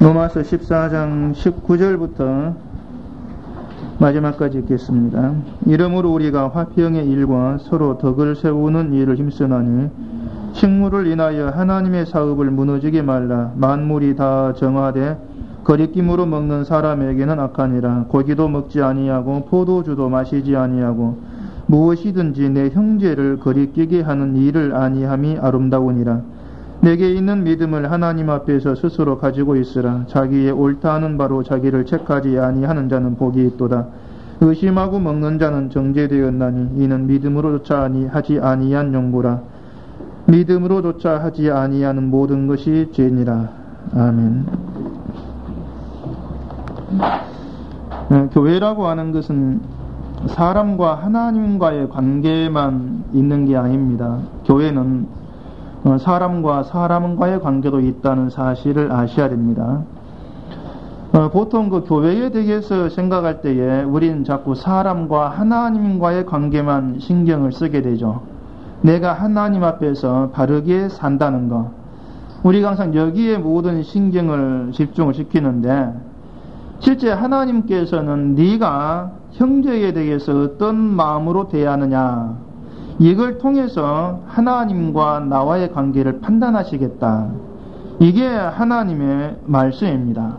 로마서 14장 19절부터 마지막까지 읽겠습니다. 이러므로 우리가 화평의 일과 서로 덕을 세우는 일을 힘쓰나니 식물을 인하여 하나님의 사업을 무너지게 말라. 만물이 다 정하되 거리낌으로 먹는 사람에게는 악하니라. 고기도 먹지 아니하고 포도주도 마시지 아니하고 무엇이든지 내 형제를 거리끼게 하는 일을 아니함이 아름다우니라. 내게 있는 믿음을 하나님 앞에서 스스로 가지고 있으라. 자기의 옳다 하는 바로 자기를 책하지 아니하는 자는 복이 있도다. 의심하고 먹는 자는 정죄되었나니 이는 믿음으로조차 하지 아니한 용구라. 믿음으로조차 하지 아니하는 모든 것이 죄니라. 아멘. 교회라고 하는 것은 사람과 하나님과의 관계만 있는 게 아닙니다. 교회는 사람과 사람과의 관계도 있다는 사실을 아셔야 됩니다. 보통 그 교회에 대해서 생각할 때에 우리는 자꾸 사람과 하나님과의 관계만 신경을 쓰게 되죠. 내가 하나님 앞에서 바르게 산다는 것, 우리가 항상 여기에 모든 신경을 집중을 시키는데, 실제 하나님께서는 네가 형제에 대해서 어떤 마음으로 대하느냐, 이걸 통해서 하나님과 나와의 관계를 판단하시겠다. 이게 하나님의 말씀입니다.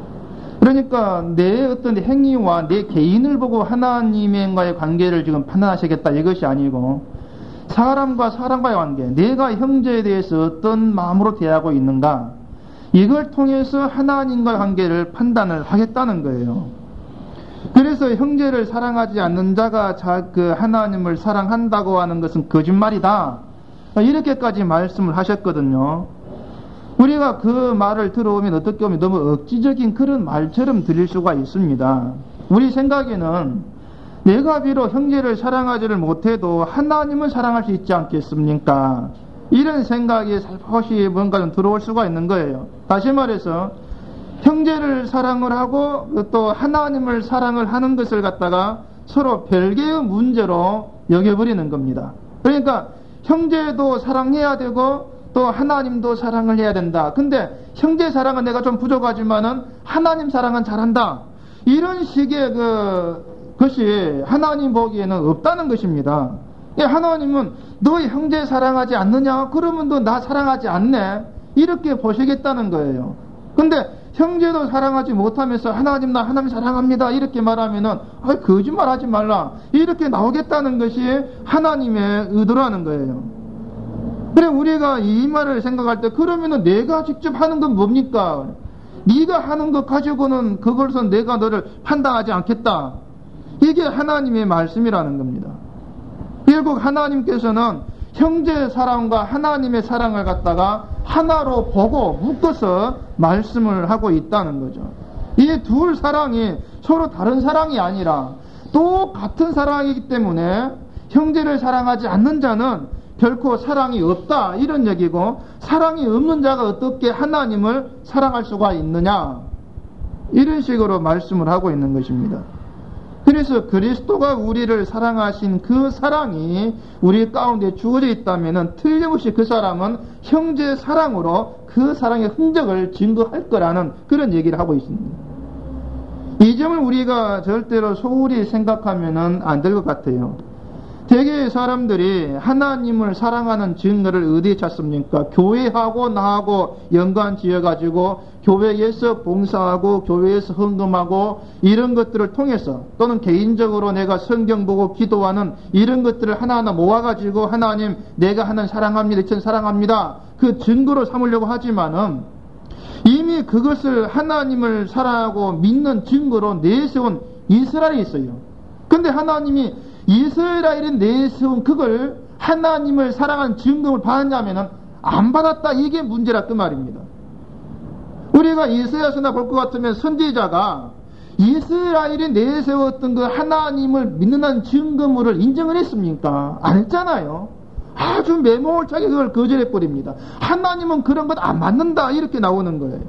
그러니까 내 어떤 행위와 내 개인을 보고 하나님과의 관계를 지금 판단하시겠다, 이것이 아니고 사람과 사람과의 관계, 내가 형제에 대해서 어떤 마음으로 대하고 있는가, 이걸 통해서 하나님과의 관계를 판단을 하겠다는 거예요. 그래서 형제를 사랑하지 않는 자가 하나님을 사랑한다고 하는 것은 거짓말이다, 이렇게까지 말씀을 하셨거든요. 우리가 그 말을 들어오면 어떻게 보면 너무 억지적인 그런 말처럼 들릴 수가 있습니다. 우리 생각에는 내가 비록 형제를 사랑하지를 못해도 하나님을 사랑할 수 있지 않겠습니까? 이런 생각이 살포시 뭔가 좀 들어올 수가 있는 거예요. 다시 말해서 형제를 사랑을 하고 또 하나님을 사랑을 하는 것을 갖다가 서로 별개의 문제로 여겨버리는 겁니다. 그러니까 형제도 사랑해야 되고 또 하나님도 사랑을 해야 된다. 근데 형제 사랑은 내가 좀 부족하지만은 하나님 사랑은 잘한다. 이런 식의 것이 하나님 보기에는 없다는 것입니다. 하나님은 너의 형제 사랑하지 않느냐? 그러면 너 나 사랑하지 않네? 이렇게 보시겠다는 거예요. 근데 형제도 사랑하지 못하면서 하나님 사랑합니다, 이렇게 말하면은 거짓말 하지 말라, 이렇게 나오겠다는 것이 하나님의 의도라는 거예요. 그래, 우리가 이 말을 생각할 때 그러면은 내가 직접 하는 건 뭡니까? 네가 하는 것 가지고는 그걸서 내가 너를 판단하지 않겠다, 이게 하나님의 말씀이라는 겁니다. 결국 하나님께서는 형제 사랑과 하나님의 사랑을 갖다가 하나로 보고 묶어서 말씀을 하고 있다는 거죠. 이 둘 사랑이 서로 다른 사랑이 아니라 똑같은 사랑이기 때문에 형제를 사랑하지 않는 자는 결코 사랑이 없다, 이런 얘기고, 사랑이 없는 자가 어떻게 하나님을 사랑할 수가 있느냐, 이런 식으로 말씀을 하고 있는 것입니다. 그래서 그리스도가 우리를 사랑하신 그 사랑이 우리 가운데 주어져 있다면 틀림없이 그 사람은 형제 사랑으로 그 사랑의 흔적을 증거할 거라는 그런 얘기를 하고 있습니다. 이 점을 우리가 절대로 소홀히 생각하면 안 될 것 같아요. 대개의 사람들이 하나님을 사랑하는 증거를 어디에 찾습니까? 교회하고 나하고 연관 지어가지고 교회에서 봉사하고 교회에서 헌금하고 이런 것들을 통해서, 또는 개인적으로 내가 성경 보고 기도하는 이런 것들을 하나하나 모아가지고 하나님 내가 하나님 사랑합니다, 전 사랑합니다, 그 증거로 삼으려고 하지만은 이미 그것을 하나님을 사랑하고 믿는 증거로 내세운 이스라엘이 있어요. 근데 하나님이 이스라엘이 내세운 그걸 하나님을 사랑하는 증거를 받았냐면은 안 받았다, 이게 문제라 그 말입니다. 우리가 이사야서나 볼 것 같으면 선지자가 이스라엘이 내세웠던 그 하나님을 믿는 증거물을 인정을 했습니까? 안 했잖아요. 아주 매몰차게 그걸 거절해버립니다. 하나님은 그런 것 안 맞는다, 이렇게 나오는 거예요.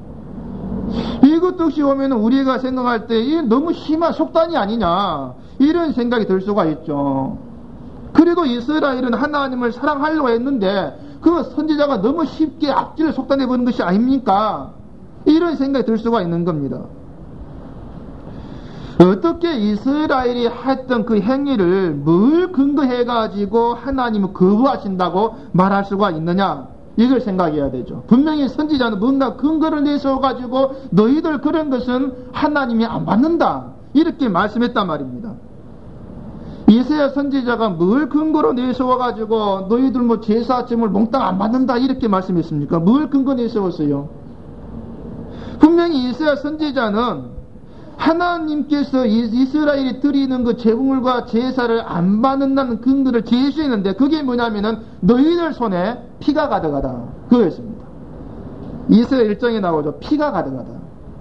이것 역시 보면 우리가 생각할 때 이게 너무 심한 속단이 아니냐, 이런 생각이 들 수가 있죠. 그래도 이스라엘은 하나님을 사랑하려고 했는데 그 선지자가 너무 쉽게 앞뒤를 속단해버린 것이 아닙니까? 이런 생각이 들 수가 있는 겁니다. 어떻게 이스라엘이 했던 그 행위를 뭘 근거해가지고 하나님은 거부하신다고 말할 수가 있느냐? 이걸 생각해야 되죠. 분명히 선지자는 뭔가 근거를 내세워가지고 너희들 그런 것은 하나님이 안 받는다. 이렇게 말씀했단 말입니다. 이사야 선지자가 뭘 근거로 내세워가지고 너희들 뭐 제사짐을 몽땅 안 받는다. 이렇게 말씀했습니까? 뭘 근거 내세웠어요? 분명히 이사야 선지자는 하나님께서 이스라엘이 드리는 그 제물과 제사를 안 받는다는 근거를 제시했는데 그게 뭐냐면은 너희들 손에 피가 가득하다. 그거였습니다. 이스라엘 1장에 나오죠. 피가 가득하다.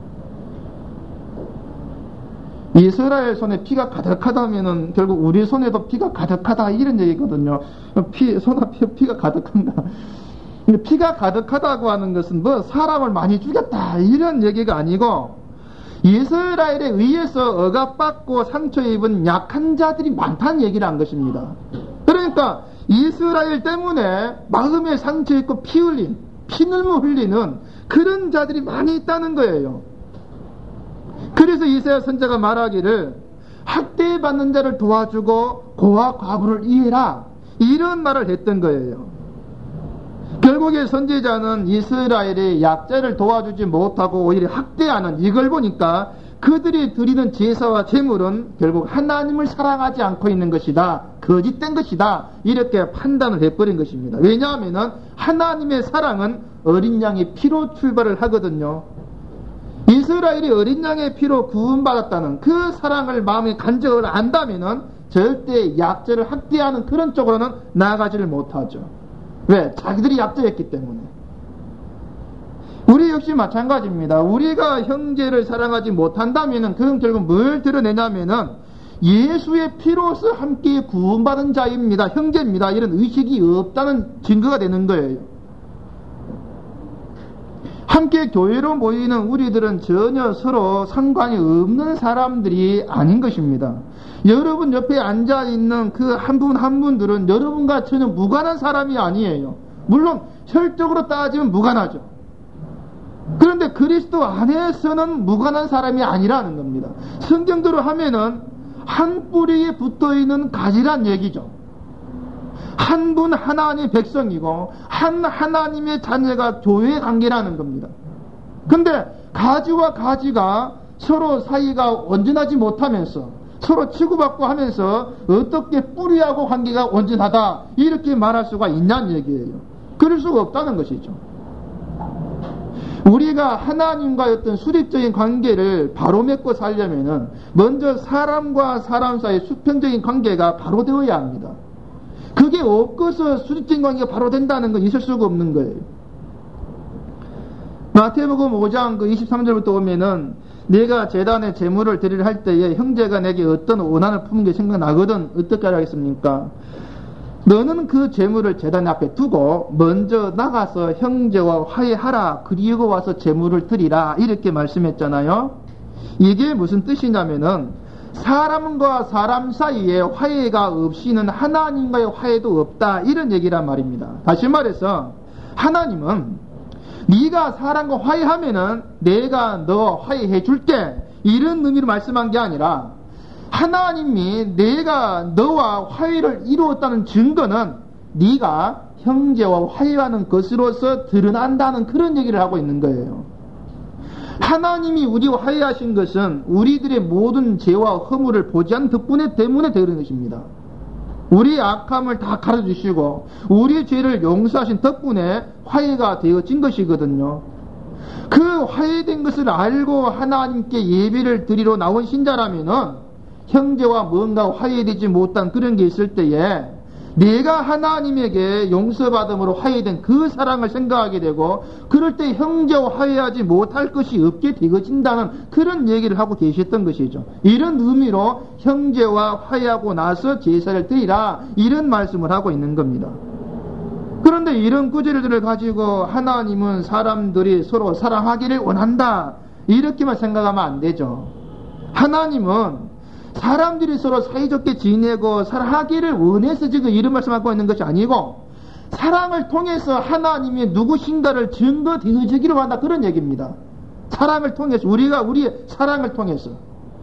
이스라엘 손에 피가 가득하다면은 결국 우리 손에도 피가 가득하다 이런 얘기거든요. 피가 가득한가? 피가 가득하다고 하는 것은 뭐 사람을 많이 죽였다 이런 얘기가 아니고 이스라엘에 의해서 억압받고 상처 입은 약한 자들이 많다는 얘기를 한 것입니다. 그러니까 이스라엘 때문에 마음에 상처 입고 피눈물 흘리는 그런 자들이 많이 있다는 거예요. 그래서 이사야 선지자가 말하기를 학대받는 자를 도와주고 고아 과부를 이해라 이런 말을 했던 거예요. 결국에 선지자는 이스라엘의 약자를 도와주지 못하고 오히려 학대하는 이걸 보니까 그들이 드리는 제사와 제물은 결국 하나님을 사랑하지 않고 있는 것이다. 거짓된 것이다. 이렇게 판단을 해버린 것입니다. 왜냐하면 하나님의 사랑은 어린 양의 피로 출발을 하거든요. 이스라엘이 어린 양의 피로 구원받았다는 그 사랑을 마음에 간직을 안다면 절대 약자를 학대하는 그런 쪽으로는 나아가지를 못하죠. 왜? 자기들이 약자였기 때문에. 우리 역시 마찬가지입니다. 우리가 형제를 사랑하지 못한다면 그건 결국 뭘 드러내냐면은 예수의 피로서 함께 구원받은 자입니다. 형제입니다. 이런 의식이 없다는 증거가 되는 거예요. 함께 교회로 모이는 우리들은 전혀 서로 상관이 없는 사람들이 아닌 것입니다. 여러분 옆에 앉아있는 그 한 분 한 분들은 여러분과 전혀 무관한 사람이 아니에요. 물론 혈적으로 따지면 무관하죠. 그런데 그리스도 안에서는 무관한 사람이 아니라는 겁니다. 성경대로 하면은 한 뿌리에 붙어있는 가지란 얘기죠. 한 분 하나님의 백성이고 한 하나님의 자녀가 교회의 관계라는 겁니다. 근데 가지와 가지가 서로 사이가 온전하지 못하면서 서로 치고받고 하면서 어떻게 뿌리하고 관계가 온전하다 이렇게 말할 수가 있냐는 얘기예요. 그럴 수가 없다는 것이죠. 우리가 하나님과의 어떤 수립적인 관계를 바로 맺고 살려면은 먼저 사람과 사람 사이의 수평적인 관계가 바로 되어야 합니다. 그게 없고서 수직적인 관계가 바로 된다는 건 있을 수가 없는 거예요. 마태복음 5장 23절부터 오면은 내가 제단에 제물을 드리려 할 때에 형제가 내게 어떤 원한을 품은 게 생각나거든 어떻게 하겠습니까? 너는 그 제물을 제단 앞에 두고 먼저 나가서 형제와 화해하라. 그리고 와서 제물을 드리라. 이렇게 말씀했잖아요. 이게 무슨 뜻이냐면은 사람과 사람 사이에 화해가 없이는 하나님과의 화해도 없다. 이런 얘기란 말입니다. 다시 말해서 하나님은 네가 사람과 화해하면은 내가 너 화해해 줄게. 이런 의미로 말씀한 게 아니라 하나님이 내가 너와 화해를 이루었다는 증거는 네가 형제와 화해하는 것으로서 드러난다는 그런 얘기를 하고 있는 거예요. 하나님이 우리와 화해하신 것은 우리들의 모든 죄와 허물을 보지 않는 덕분에 때문에 되는 것입니다. 우리의 악함을 다 가려주시고 우리의 죄를 용서하신 덕분에 화해가 되어진 것이거든요. 그 화해된 것을 알고 하나님께 예배를 드리러 나온 신자라면은 형제와 뭔가 화해되지 못한 그런 게 있을 때에 내가 하나님에게 용서받음으로 화해된 그 사랑을 생각하게 되고 그럴 때 형제와 화해하지 못할 것이 없게 되어진다는 그런 얘기를 하고 계셨던 것이죠. 이런 의미로 형제와 화해하고 나서 제사를 드리라 이런 말씀을 하고 있는 겁니다. 그런데 이런 구절들을 가지고 하나님은 사람들이 서로 사랑하기를 원한다 이렇게만 생각하면 안 되죠. 하나님은 사람들이 서로 사이좋게 지내고 사랑하기를 원해서 지금 이런 말씀하고 있는 것이 아니고 사랑을 통해서 하나님이 누구신가를 증거되어지기로 한다 그런 얘기입니다. 사랑을 통해서, 우리의 사랑을 통해서.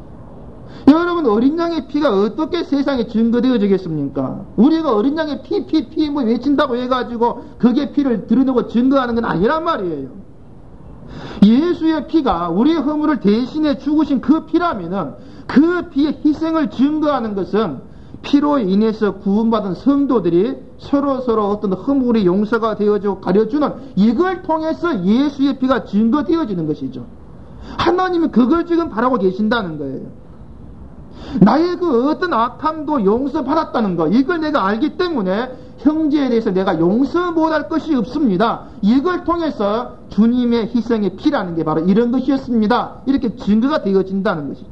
여러분, 어린 양의 피가 어떻게 세상에 증거되어지겠습니까? 우리가 어린 양의 피 뭐 외친다고 해가지고 그게 피를 드러내고 증거하는 건 아니란 말이에요. 예수의 피가 우리의 허물을 대신해 죽으신 그 피라면은 그 피의 희생을 증거하는 것은 피로 인해서 구원받은 성도들이 서로 어떤 허물이 용서가 되어지고 가려주는 이걸 통해서 예수의 피가 증거되어지는 것이죠. 하나님이 그걸 지금 바라고 계신다는 거예요. 나의 그 어떤 악함도 용서받았다는 거, 이걸 내가 알기 때문에 형제에 대해서 내가 용서 못할 것이 없습니다. 이걸 통해서 주님의 희생의 피라는 게 바로 이런 것이었습니다. 이렇게 증거가 되어진다는 것이죠.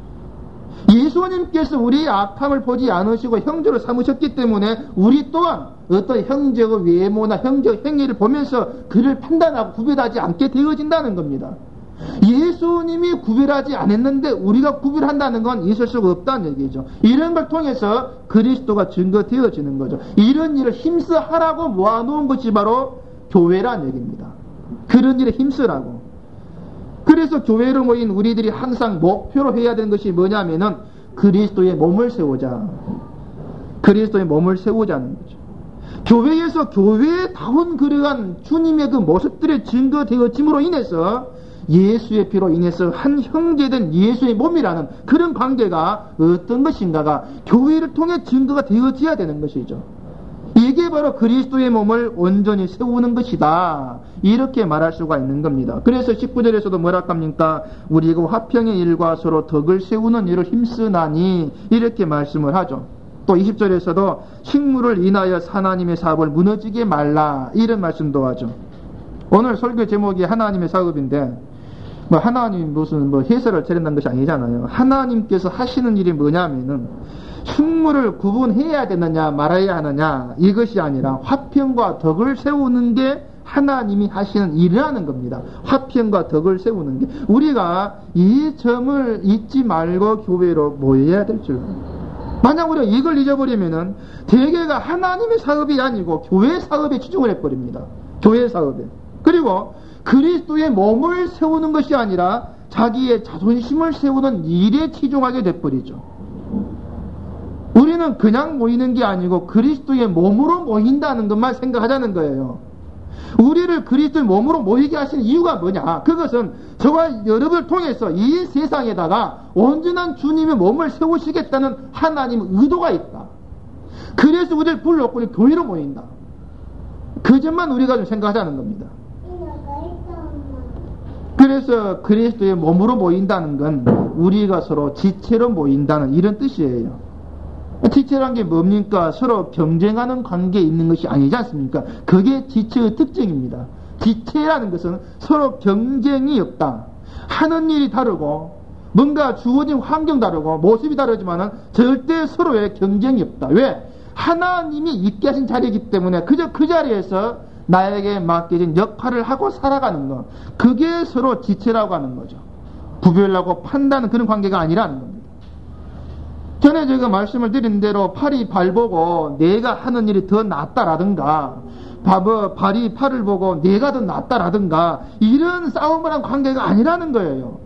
예수님께서 우리의 악함을 보지 않으시고 형제로 삼으셨기 때문에 우리 또한 어떤 형제의 외모나 형제의 행위를 보면서 그를 판단하고 구별하지 않게 되어진다는 겁니다. 예수님이 구별하지 않았는데 우리가 구별한다는 건 있을 수가 없다는 얘기죠. 이런 걸 통해서 그리스도가 증거되어지는 거죠. 이런 일을 힘써 하라고 모아놓은 것이 바로 교회란 얘기입니다. 그런 일에 힘쓰라고. 그래서 교회로 모인 우리들이 항상 목표로 해야 되는 것이 뭐냐면은 그리스도의 몸을 세우자. 그리스도의 몸을 세우자는 거죠. 교회에서 교회다운 그러한 주님의 그 모습들의 증거되어짐으로 인해서 예수의 피로 인해서 한 형제된 예수의 몸이라는 그런 관계가 어떤 것인가가 교회를 통해 증거가 되어져야 되는 것이죠. 이게 바로 그리스도의 몸을 온전히 세우는 것이다. 이렇게 말할 수가 있는 겁니다. 그래서 19절에서도 뭐라 합니까? 우리가 화평의 일과 서로 덕을 세우는 일을 힘쓰나니 이렇게 말씀을 하죠. 또 20절에서도 식물을 인하여 하나님의 사업을 무너지게 말라 이런 말씀도 하죠. 오늘 설교 제목이 하나님의 사업인데 하나님 무슨 해설을 차린다는 것이 아니잖아요. 하나님께서 하시는 일이 뭐냐면은 식물을 구분해야 되느냐 말아야 하느냐 이것이 아니라 화평과 덕을 세우는 게 하나님이 하시는 일이라는 겁니다. 화평과 덕을 세우는 게 우리가 이 점을 잊지 말고 교회로 모여야 될 줄. 만약 우리가 이걸 잊어버리면은 대개가 하나님의 사업이 아니고 교회 사업에 치중을 해버립니다. 교회 사업에. 그리고 그리스도의 몸을 세우는 것이 아니라 자기의 자존심을 세우는 일에 치중하게 돼버리죠. 우리는 그냥 모이는 게 아니고 그리스도의 몸으로 모인다는 것만 생각하자는 거예요. 우리를 그리스도의 몸으로 모이게 하신 이유가 뭐냐? 그것은 저와 여러분을 통해서 이 세상에다가 온전한 주님의 몸을 세우시겠다는 하나님의 의도가 있다. 그래서 우리를 불러놓고 교회로 모인다. 그 점만 우리가 좀 생각하자는 겁니다. 그래서 그리스도의 몸으로 모인다는 건 우리가 서로 지체로 모인다는 이런 뜻이에요. 지체란 게 뭡니까? 서로 경쟁하는 관계에 있는 것이 아니지 않습니까? 그게 지체의 특징입니다. 지체라는 것은 서로 경쟁이 없다. 하는 일이 다르고 뭔가 주어진 환경 다르고 모습이 다르지만은 절대 서로의 경쟁이 없다. 왜? 하나님이 있게 하신 자리이기 때문에 그저 그 자리에서 나에게 맡겨진 역할을 하고 살아가는 것. 그게 서로 지체라고 하는 거죠. 구별하고 판단하는 그런 관계가 아니라는 겁니다. 전에 제가 말씀을 드린 대로 팔이 발 보고 내가 하는 일이 더 낫다라든가 발이 팔을 보고 내가 더 낫다라든가 이런 싸움을 한 관계가 아니라는 거예요.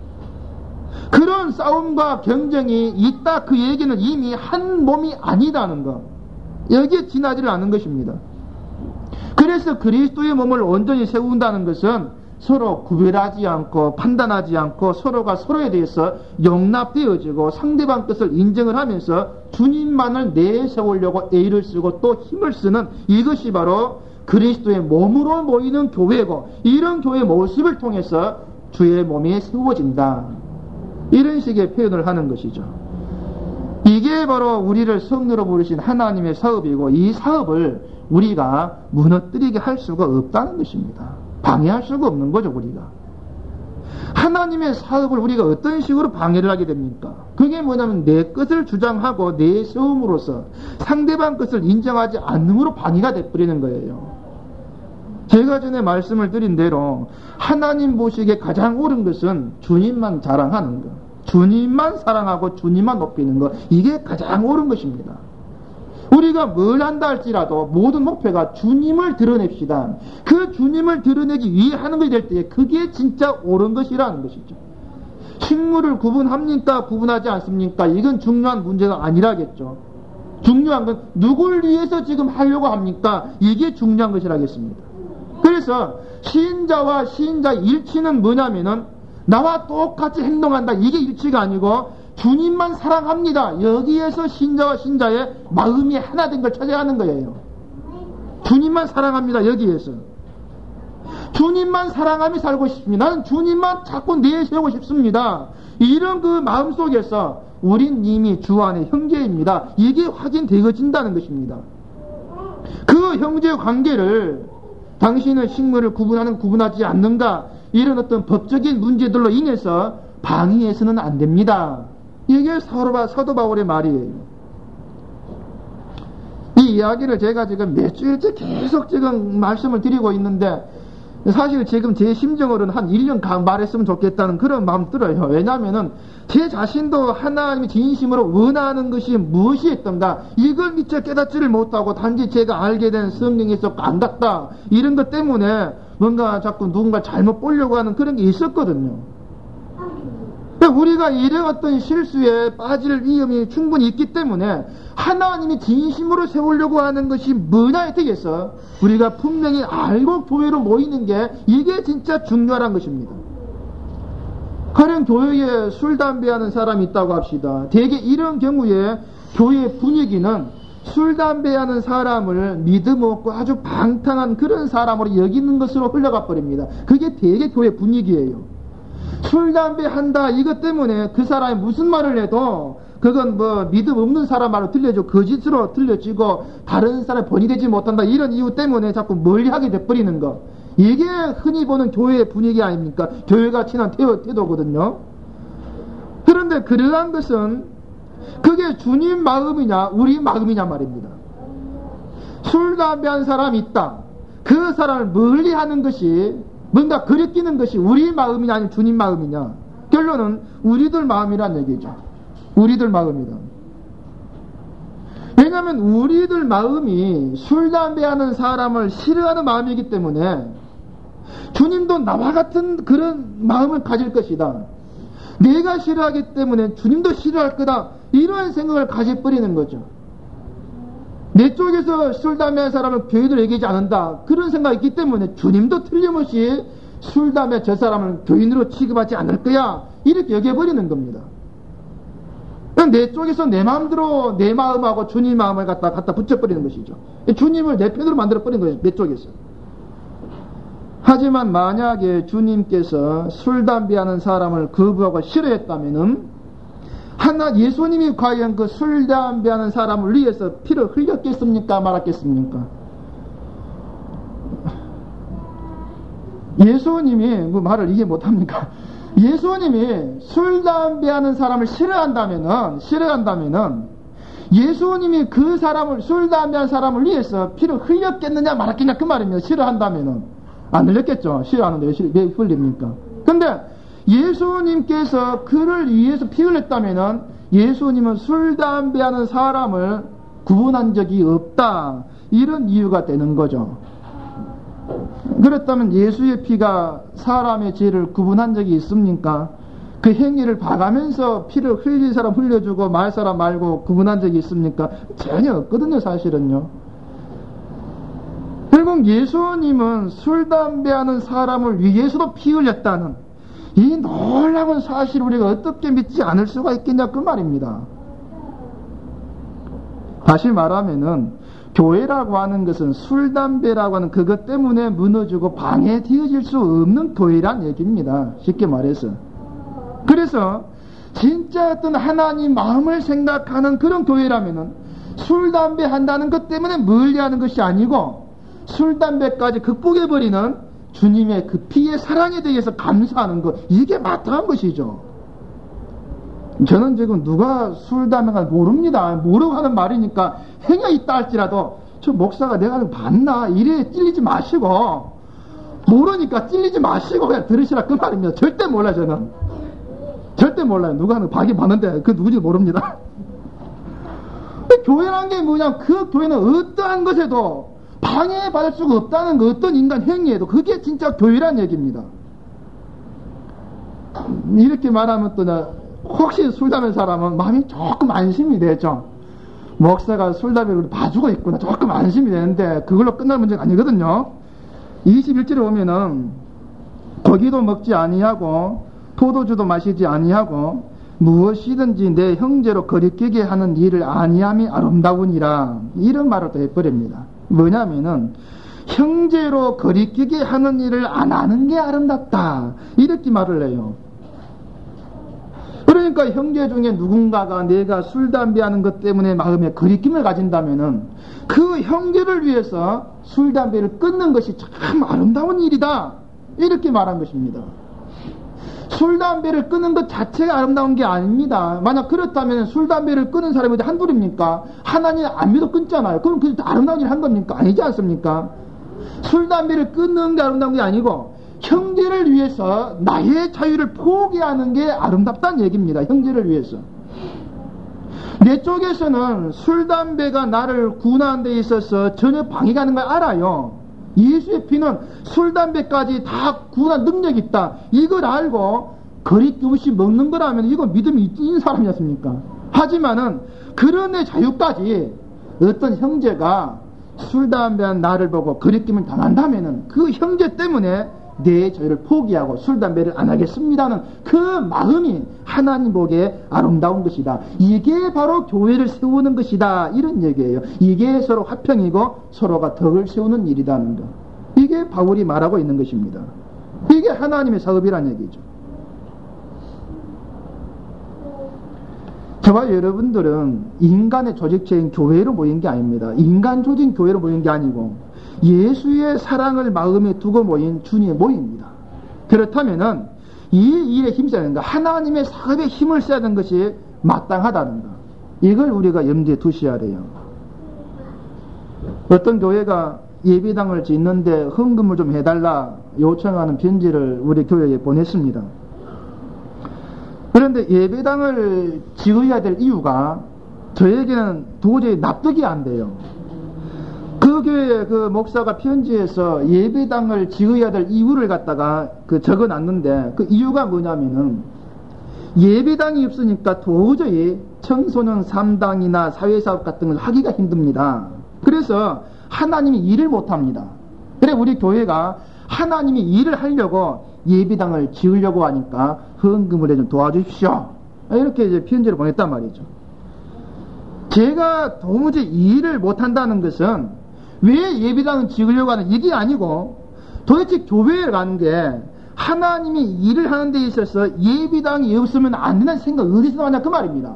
그런 싸움과 경쟁이 있다 그 얘기는 이미 한 몸이 아니다는 것. 여기에 지나지를 않는 것입니다. 그래서 그리스도의 몸을 온전히 세운다는 것은 서로 구별하지 않고 판단하지 않고 서로가 서로에 대해서 용납되어지고 상대방 뜻을 인정을 하면서 주님만을 내세우려고 애를 쓰고 또 힘을 쓰는 이것이 바로 그리스도의 몸으로 모이는 교회고 이런 교회의 모습을 통해서 주의 몸이 세워진다. 이런 식의 표현을 하는 것이죠. 이게 바로 우리를 성도로 부르신 하나님의 사업이고 이 사업을 우리가 무너뜨리게 할 수가 없다는 것입니다. 방해할 수가 없는 거죠, 우리가. 하나님의 사업을 우리가 어떤 식으로 방해를 하게 됩니까? 그게 뭐냐면 내 것을 주장하고 내 세움으로써 상대방 것을 인정하지 않음으로 방해가 돼버리는 거예요. 제가 전에 말씀을 드린 대로 하나님 보시기에 가장 옳은 것은 주님만 자랑하는 것. 주님만 사랑하고 주님만 높이는 것. 이게 가장 옳은 것입니다. 우리가 뭘 한다 할지라도 모든 목표가 주님을 드러냅시다. 그 주님을 드러내기 위해 하는 것이 될 때에 그게 진짜 옳은 것이라는 것이죠. 식물을 구분합니까? 구분하지 않습니까? 이건 중요한 문제가 아니라겠죠. 중요한 건 누굴 위해서 지금 하려고 합니까? 이게 중요한 것이라겠습니다. 그래서 시인자와 시인자의 일치는 뭐냐면은 나와 똑같이 행동한다. 이게 일치가 아니고 주님만 사랑합니다. 여기에서 신자와 신자의 마음이 하나 된 걸 찾아야 하는 거예요. 주님만 사랑합니다. 여기에서. 주님만 사랑하며 살고 싶습니다. 나는 주님만 자꾸 내세우고 싶습니다. 이런 그 마음 속에서 우린 이미 주 안의 형제입니다. 이게 확인되어진다는 것입니다. 그 형제 관계를 당신의 식물을 구분하지 않는가 이런 어떤 법적인 문제들로 인해서 방해해서는 안 됩니다. 이게 사도 바울의 말이에요. 이 이야기를 제가 지금 몇 주일째 계속 지금 말씀을 드리고 있는데 사실 지금 제 심정으로는 한 1년 말했으면 좋겠다는 그런 마음 들어요. 왜냐하면은 제 자신도 하나님이 진심으로 원하는 것이 무엇이 있던가 이걸 미처 깨닫지를 못하고 단지 제가 알게 된 성경에서 안닿다 이런 것 때문에 뭔가 자꾸 누군가 잘못 보려고 하는 그런 게 있었거든요. 우리가 이런 어떤 실수에 빠질 위험이 충분히 있기 때문에 하나님이 진심으로 세우려고 하는 것이 뭐냐에 대해서 우리가 분명히 알고 교회로 모이는 게 이게 진짜 중요한 것입니다. 가령 교회에 술, 담배하는 사람이 있다고 합시다. 대개 이런 경우에 교회 분위기는 술, 담배하는 사람을 믿음 없고 아주 방탕한 그런 사람으로 여기는 것으로 흘러가 버립니다. 그게 대개 교회 분위기예요. 술, 담배 한다 이것 때문에 그 사람이 무슨 말을 해도 그건 뭐 믿음 없는 사람 말로 들려지고 거짓으로 들려지고 다른 사람이 본이 되지 못한다 이런 이유 때문에 자꾸 멀리하게 돼버리는 거 이게 흔히 보는 교회의 분위기 아닙니까? 교회가 친한 태도거든요. 그런데 그러한 것은 그게 주님 마음이냐 우리 마음이냐 말입니다. 술, 담배 한 사람이 있다. 그 사람을 멀리하는 것이 뭔가 거리끼는 것이 우리 마음이냐 아니면 주님 마음이냐. 결론은 우리들 마음이란 얘기죠. 우리들 마음이다. 왜냐하면 우리들 마음이 술, 담배 하는 사람을 싫어하는 마음이기 때문에 주님도 나와 같은 그런 마음을 가질 것이다. 내가 싫어하기 때문에 주님도 싫어할 거다. 이런 생각을 가져버리는 거죠. 내 쪽에서 술, 담배 하는 사람을 교회들 얘기하지 않는다. 그런 생각이 있기 때문에 주님도 틀림없이 술, 담배 저 사람을 교인으로 취급하지 않을 거야. 이렇게 여겨버리는 겁니다. 내 쪽에서 내 마음대로 내 마음하고 주님 마음을 갖다 붙여버리는 것이죠. 주님을 내 편으로 만들어버리는 거예요. 내 쪽에서. 하지만 만약에 주님께서 술, 담배 하는 사람을 거부하고 싫어했다면은 예수님이 과연 그 술, 담배 하는 사람을 위해서 피를 흘렸겠습니까? 말았겠습니까? 예수님이 그 말을 이해 못합니까? 예수님이 술, 담배 하는 사람을 싫어한다면은 예수님이 그 사람을 술, 담배 하는 사람을 위해서 피를 흘렸겠느냐 말았겠냐 그 말입니다. 싫어한다면은 안 흘렸겠죠. 싫어하는데 왜 흘립니까? 근데 예수님께서 그를 위해서 피 흘렸다면은 예수님은 술, 담배 하는 사람을 구분한 적이 없다. 이런 이유가 되는 거죠. 그렇다면 예수의 피가 사람의 죄를 구분한 적이 있습니까? 그 행위를 봐가면서 피를 흘린 사람 흘려주고 말 사람 말고 구분한 적이 있습니까? 전혀 없거든요, 사실은요. 결국 예수님은 술, 담배 하는 사람을 위해서도 피 흘렸다는 이 놀라운 사실을 우리가 어떻게 믿지 않을 수가 있겠냐 그 말입니다. 다시 말하면은 교회라고 하는 것은 술, 담배라고 하는 그것 때문에 무너지고 방해되어질 수 없는 교회란 얘기입니다. 쉽게 말해서. 그래서 진짜 어떤 하나님 마음을 생각하는 그런 교회라면은 술, 담배 한다는 것 때문에 멀리하는 것이 아니고 술, 담배까지 극복해버리는 주님의 그 피의 사랑에 대해서 감사하는 것, 이게 마땅한 것이죠. 저는 지금 누가 술, 담배가 모릅니다. 모르고 하는 말이니까 행여 있다 할지라도 저 목사가 내가 봤나 이래 찔리지 마시고, 모르니까 찔리지 마시고 그냥 들으시라 그 말입니다. 절대 몰라요. 저는 절대 몰라요. 누가 하는 거 봐기 봤는데 그 누군지 모릅니다. 교회라는 게 뭐냐? 그 교회는 어떠한 것에도 방해받을 수가 없다는 거, 어떤 인간 행위에도. 그게 진짜 교회란 얘기입니다. 이렇게 말하면 또 혹시 술 담는 사람은 마음이 조금 안심이 되죠. 목사가 술 담배를 봐주고 있구나. 조금 안심이 되는데 그걸로 끝날 문제가 아니거든요. 21절에 보면은 고기도 먹지 아니하고 포도주도 마시지 아니하고 무엇이든지 내 형제로 거리끼게 하는 일을 아니함이 아름다우니라. 이런 말을 또 해버립니다. 뭐냐면은 형제로 거리끼게 하는 일을 안 하는 게 아름답다. 이렇게 말을 해요. 그러니까 형제 중에 누군가가 내가 술, 담배 하는 것 때문에 마음에 거리낌을 가진다면은 그 형제를 위해서 술, 담배를 끊는 것이 참 아름다운 일이다. 이렇게 말한 것입니다. 술, 담배를 끊는 것 자체가 아름다운 게 아닙니다. 만약 그렇다면 술, 담배를 끊는 사람이 한둘입니까? 하나님 안 믿어 끊잖아요. 그럼 그게 아름다운 일 한 겁니까? 아니지 않습니까? 술, 담배를 끊는 게 아름다운 게 아니고 형제를 위해서 나의 자유를 포기하는 게 아름답다는 얘기입니다. 형제를 위해서. 내 쪽에서는 술, 담배가 나를 구원하는 데 있어서 전혀 방해가 가는 걸 알아요. 예수의 피는 술, 담배까지 다 구원한 능력이 있다. 이걸 알고 거리낌 없이 먹는 거라면 이건 믿음이 있는 사람이었습니까? 하지만은 그런 내 자유까지 어떤 형제가 술, 담배한 나를 보고 거리낌을 당한다면은 그 형제 때문에 내 자유를 포기하고 술, 담배를 안 하겠습니다는 그 마음이 하나님 보기에 아름다운 것이다. 이게 바로 교회를 세우는 것이다. 이런 얘기예요. 이게 서로 화평이고 서로가 덕을 세우는 일이라는 것. 이게 바울이 말하고 있는 것입니다. 이게 하나님의 사업이란 얘기죠. 저와 여러분들은 인간의 조직체인 교회로 모인 게 아닙니다. 인간 조직 교회로 모인 게 아니고 예수의 사랑을 마음에 두고 모인 주님의 모임입니다. 그렇다면은 이 일에 힘써야 되는 거, 하나님의 사업에 힘을 써야 되는 것이 마땅하다는 거. 이걸 우리가 염두에 두셔야 돼요. 어떤 교회가 예배당을 짓는데 헌금을 좀 해달라 요청하는 편지를 우리 교회에 보냈습니다. 그런데 예배당을 지어야 될 이유가 저에게는 도저히 납득이 안 돼요. 그 교회 그 목사가 편지에서 예배당을 지어야 될 이유를 갖다가 적어 놨는데 그 이유가 뭐냐면은 예배당이 없으니까 도저히 청소년 3당이나 사회사업 같은 걸 하기가 힘듭니다. 그래서 하나님이 일을 못합니다. 그래 우리 교회가 하나님이 일을 하려고 예배당을 지으려고 하니까 헌금을 좀 도와주십시오. 이렇게 이제 편지를 보냈단 말이죠. 제가 도무지 일을 못한다는 것은 왜 예배당을 지으려고 하는 이게 아니고 도대체 교회에 가는 게 하나님이 일을 하는 데 있어서 예배당이 없으면 안 된다는 생각 어디서 나냐 그 말입니다.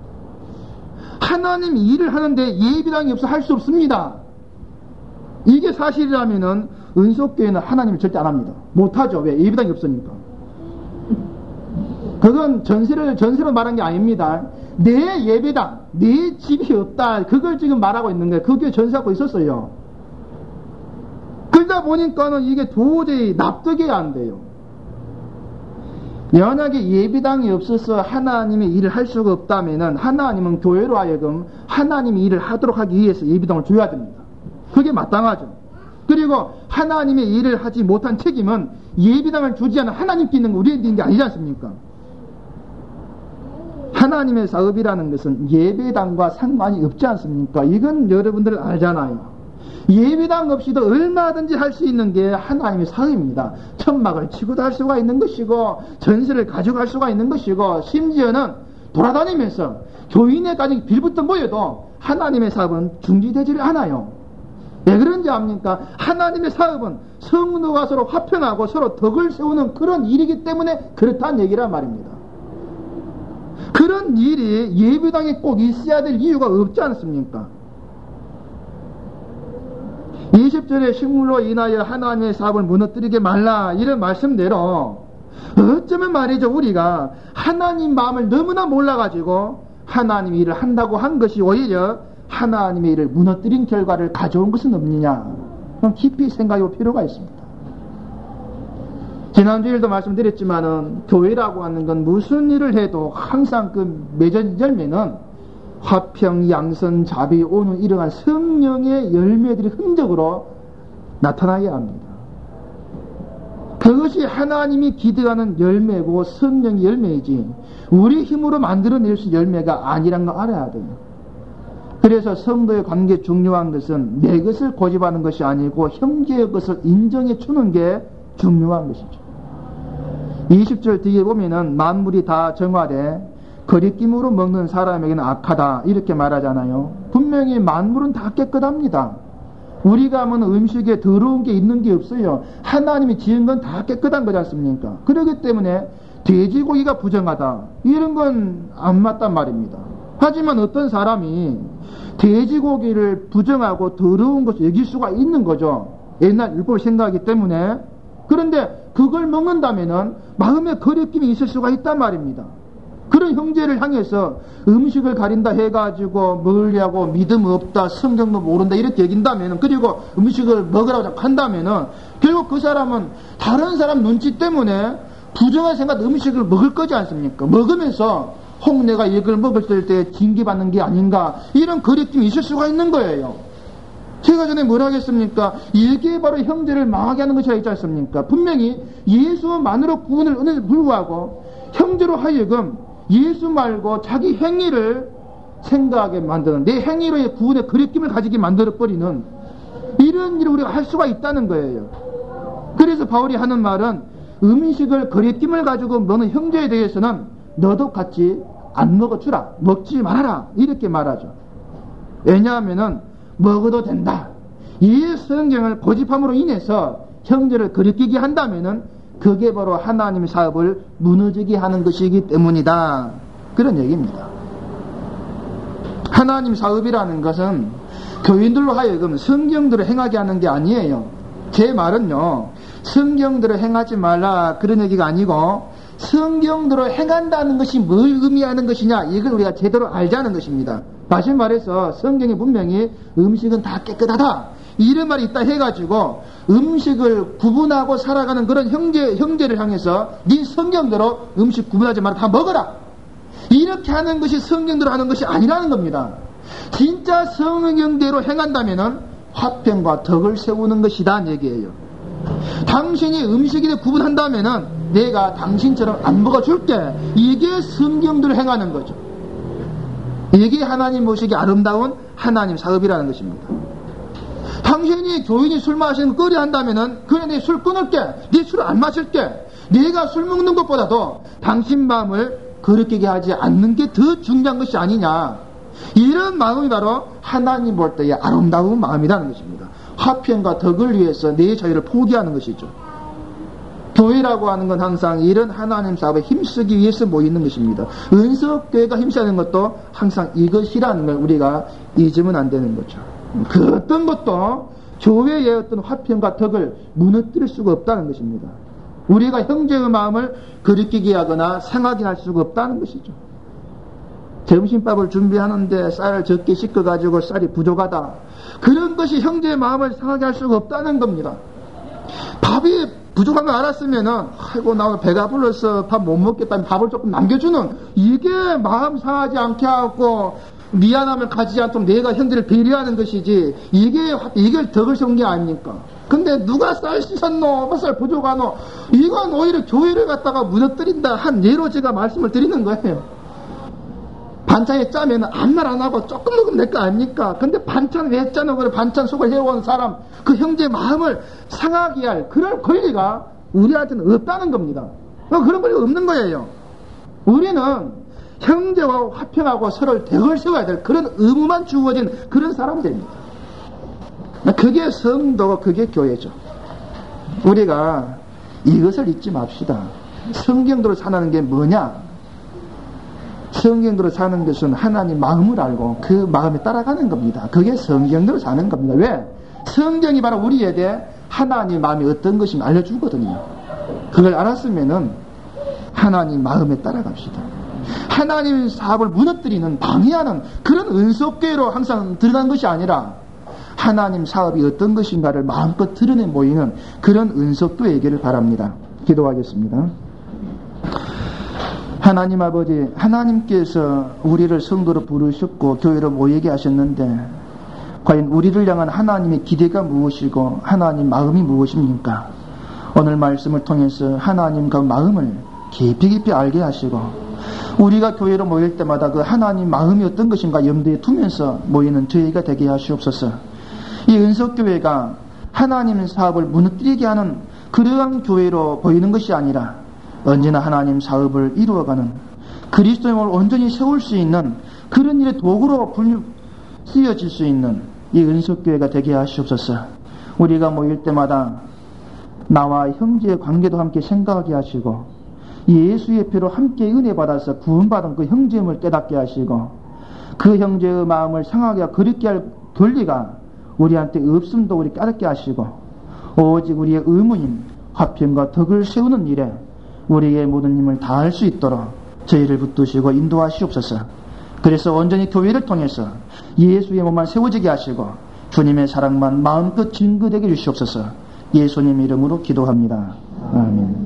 하나님이 일을 하는데 예배당이 없어 할 수 없습니다. 이게 사실이라면은 은속교회는 하나님을 절대 안 합니다. 못하죠. 왜? 예배당이 없으니까. 그건 전세로 말한 게 아닙니다. 내 예배당, 내 집이 없다. 그걸 지금 말하고 있는 거예요. 그 교회 전세하고 있었어요. 그러다 보니까는 이게 도저히 납득이 안 돼요. 연하게 예배당이 없어서 하나님의 일을 할 수가 없다면은 하나님은 교회로 하여금 하나님의 일을 하도록 하기 위해서 예배당을 줘야 됩니다. 그게 마땅하죠. 그리고 하나님의 일을 하지 못한 책임은 예배당을 주지 않은 하나님께 있는 거 우리에게 있는 게 아니지 않습니까? 하나님의 사업이라는 것은 예배당과 상관이 없지 않습니까? 이건 여러분들 알잖아요. 예배당 없이도 얼마든지 할 수 있는 게 하나님의 사업입니다. 천막을 치고도 할 수가 있는 것이고 전세를 가져갈 수가 있는 것이고 심지어는 돌아다니면서 교인에까지 빌부터 모여도 하나님의 사업은 중지되지를 않아요. 왜 그런지 압니까? 하나님의 사업은 성도가 서로 화평하고 서로 덕을 세우는 그런 일이기 때문에 그렇다는 얘기란 말입니다. 그런 일이 예배당에 꼭 있어야 될 이유가 없지 않습니까? 20절에 식물로 인하여 하나님의 사업을 무너뜨리게 말라 이런 말씀대로 어쩌면 말이죠 우리가 하나님 마음을 너무나 몰라가지고 하나님 일을 한다고 한 것이 오히려 하나님의 일을 무너뜨린 결과를 가져온 것은 없느냐 깊이 생각해 볼 필요가 있습니다. 지난주일도 말씀드렸지만은 교회라고 하는 건 무슨 일을 해도 항상 그 맺은 열매는 화평, 양선, 자비, 온유 이러한 성령의 열매들이 흔적으로 나타나야 합니다. 그것이 하나님이 기대하는 열매고 성령의 열매이지 우리 힘으로 만들어낼 수 있는 열매가 아니란 거 알아야 돼요. 그래서 성도의 관계 중요한 것은 내 것을 고집하는 것이 아니고 형제의 것을 인정해 주는 게 중요한 것이죠. 20절 뒤에 보면은 만물이 다 정하되 거리낌으로 먹는 사람에게는 악하다 이렇게 말하잖아요. 분명히 만물은 다 깨끗합니다. 우리가 먹는 음식에 더러운 게 있는 게 없어요. 하나님이 지은 건 다 깨끗한 거지 않습니까? 그렇기 때문에 돼지고기가 부정하다 이런 건 안 맞단 말입니다. 하지만 어떤 사람이 돼지고기를 부정하고 더러운 것을 여길 수가 있는 거죠. 옛날 율법을 생각하기 때문에. 그런데 그걸 먹는다면은 마음에 거리낌이 있을 수가 있단 말입니다. 그런 형제를 향해서 음식을 가린다 해가지고 멀리하고 믿음 없다, 성경도 모른다 이렇게 여긴다면은, 그리고 음식을 먹으라고 한다면은 결국 그 사람은 다른 사람 눈치 때문에 부정한 생각 음식을 먹을 거지 않습니까? 먹으면서 혹 내가 이걸 먹을 때 징계받는 게 아닌가 이런 거리낌이 있을 수가 있는 거예요. 제가 전에 뭘 하겠습니까? 이게 바로 형제를 망하게 하는 것이라 했지 않습니까? 분명히 예수만으로 구원을 은혜를 불구하고 형제로 하여금 예수 말고 자기 행위를 생각하게 만드는, 내 행위로의 구원의 거리낌을 가지게 만들어버리는 이런 일을 우리가 할 수가 있다는 거예요. 그래서 바울이 하는 말은 음식을 거리낌을 가지고 먹는 형제에 대해서는 너도 같이 안 먹어주라, 먹지 말아라 이렇게 말하죠. 왜냐하면은 먹어도 된다, 이 성경을 고집함으로 인해서 형제를 거리끼게 한다면은 그게 바로 하나님의 사업을 무너지게 하는 것이기 때문이다, 그런 얘기입니다. 하나님 사업이라는 것은 교인들로 하여금 성경대로 행하게 하는 게 아니에요. 제 말은요, 성경대로 행하지 말라 그런 얘기가 아니고 성경대로 행한다는 것이 뭘 의미하는 것이냐, 이걸 우리가 제대로 알자는 것입니다. 다시 말해서 성경에 분명히 음식은 다 깨끗하다 이런 말이 있다 해가지고 음식을 구분하고 살아가는 그런 형제를 향해서 네 성경대로 음식 구분하지 말아 다 먹어라 이렇게 하는 것이 성경대로 하는 것이 아니라는 겁니다. 진짜 성경대로 행한다면은 화평과 덕을 세우는 것이다 얘기예요. 당신이 음식에 구분한다면은 내가 당신처럼 안 먹어줄게, 이게 성경대로 행하는 거죠. 이게 하나님 모시기 아름다운 하나님 사업이라는 것입니다. 당신이 교인이 술 마시는 거 꺼려 한다면은 그래 내 술 끊을게, 네 술 안 마실게, 내가 술 먹는 것보다도 당신 마음을 거리끼게 하지 않는 게 더 중요한 것이 아니냐, 이런 마음이 바로 하나님 볼 때의 아름다운 마음이라는 것입니다. 화평과 덕을 위해서 내 자유를 포기하는 것이죠. 교회라고 하는 건 항상 이런 하나님 사업에 힘쓰기 위해서 모이는 것입니다. 은석교회가 힘쓰는 것도 항상 이것이라는 걸 우리가 잊으면 안 되는 거죠. 그 어떤 것도 교회의 어떤 화평과 덕을 무너뜨릴 수가 없다는 것입니다. 우리가 형제의 마음을 거리끼게 하거나 상하게 할 수가 없다는 것이죠. 점심밥을 준비하는데 쌀을 적게 씻어가지고 쌀이 부족하다, 그런 것이 형제의 마음을 상하게 할 수가 없다는 겁니다. 밥이 부족한 거 알았으면은 아이고 나 오늘 배가 불러서 밥 못 먹겠다면 밥을 조금 남겨주는, 이게 마음 상하지 않게 하고 미안함을 가지지 않도록 내가 형제를 배려하는 것이지, 이게 덕을 세운 게 아닙니까? 근데 누가 쌀 씻었노, 쌀 부족하노, 이건 오히려 교회를 갖다가 무너뜨린다 한 예로 제가 말씀을 드리는 거예요. 반찬에 짜면 아무 말 안 하고 조금 먹으면 될 거 아닙니까? 근데 반찬 왜 짜노? 그래 반찬 속을 해온 사람, 그 형제의 마음을 상하게 할 그런 권리가 우리한테는 없다는 겁니다. 그런 권리가 없는 거예요. 우리는 형제와 화평하고 서로를 덕을 세워야 될 그런 의무만 주어진 그런 사람들입니다. 그게 성도고 그게 교회죠. 우리가 이것을 잊지 맙시다. 성경대로 사는 게 뭐냐? 성경대로 사는 것은 하나님 마음을 알고 그 마음에 따라가는 겁니다. 그게 성경대로 사는 겁니다. 왜? 성경이 바로 우리에게 하나님 마음이 어떤 것인지 알려주거든요. 그걸 알았으면은 하나님 마음에 따라갑시다. 하나님 사업을 무너뜨리는, 방해하는 그런 은속교회로 항상 들어간 것이 아니라 하나님 사업이 어떤 것인가를 마음껏 드러내 모이는 그런 은속교회이기를 바랍니다. 기도하겠습니다. 하나님 아버지, 하나님께서 우리를 성도로 부르셨고 교회로 모이게 하셨는데 과연 우리를 향한 하나님의 기대가 무엇이고 하나님 마음이 무엇입니까? 오늘 말씀을 통해서 하나님 그 마음을 깊이 알게 하시고 우리가 교회로 모일 때마다 그 하나님 마음이 어떤 것인가 염두에 두면서 모이는 저희가 되게 하시옵소서. 이 은석교회가 하나님 사업을 무너뜨리게 하는 그러한 교회로 보이는 것이 아니라 언제나 하나님 사업을 이루어가는 그리스도인을 온전히 세울 수 있는 그런 일의 도구로 쓰여질 수 있는 이 은석교회가 되게 하시옵소서. 우리가 모일 때마다 나와 형제의 관계도 함께 생각하게 하시고 예수의 피로 함께 은혜 받아서 구원받은 그 형제임을 깨닫게 하시고 그 형제의 마음을 상하게 그립게 할 권리가 우리한테 없음도 우리 깨닫게 하시고 오직 우리의 의무인 화평과 덕을 세우는 일에 우리의 모든 힘을 다할 수 있도록 저희를 붙드시고 인도하시옵소서. 그래서 온전히 교회를 통해서 예수의 몸만 세워지게 하시고 주님의 사랑만 마음껏 증거되게 해주시옵소서. 예수님 이름으로 기도합니다. 아멘.